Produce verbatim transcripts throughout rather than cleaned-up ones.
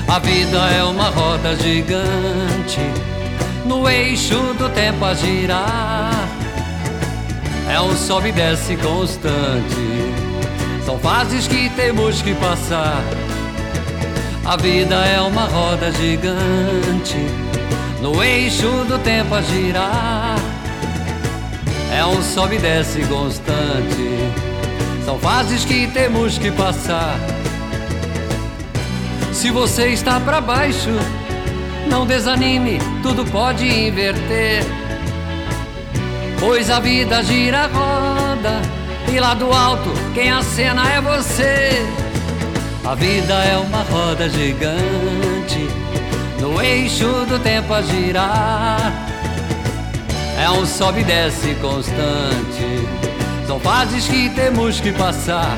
A vida é uma roda gigante, no eixo do tempo a girar. É um sobe e desce constante, são fases que temos que passar. A vida é uma roda gigante, no eixo do tempo a girar. É um sobe e desce constante, são fases que temos que passar. Se você está pra baixo, não desanime, tudo pode inverter, pois a vida gira a roda e lá do alto quem acena é você. A vida é uma roda gigante, no eixo do tempo a girar. É um sobe e desce constante, são fases que temos que passar.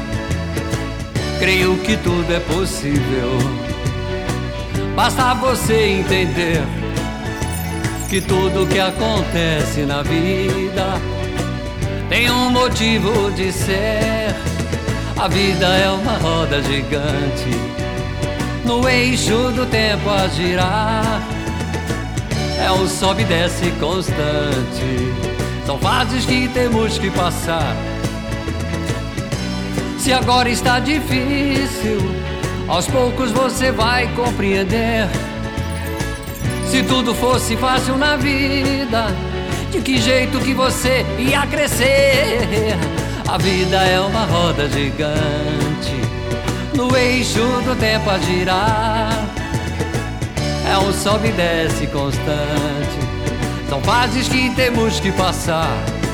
Creio que tudo é possível, basta você entender que tudo que acontece na vida tem um motivo de ser. A vida é uma roda gigante, no eixo do tempo a girar. É um sobe e desce constante, são fases que temos que passar. Se agora está difícil, aos poucos você vai compreender. Se tudo fosse fácil na vida, de que jeito que você ia crescer? A vida é uma roda gigante, no eixo do tempo a girar. É um sobe e desce constante, são fases que temos que passar.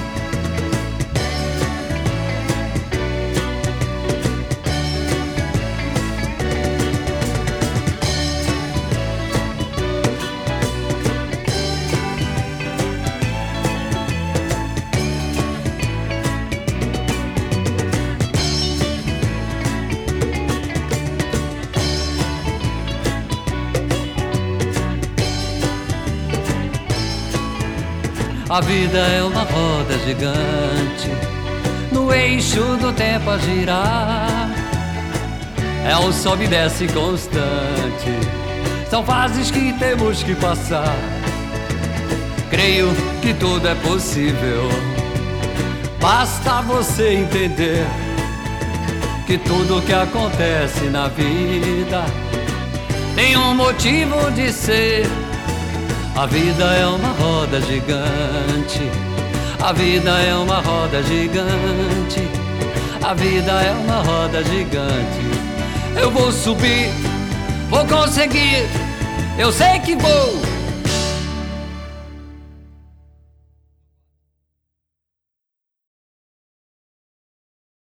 A vida é uma roda gigante, no eixo do tempo a girar. É um sobe e desce constante, são fases que temos que passar. Creio que tudo é possível, basta você entender que tudo que acontece na vida tem um motivo de ser. A vida é uma roda gigante, a vida é uma roda gigante, a vida é uma roda gigante. Eu vou subir, vou conseguir, eu sei que vou.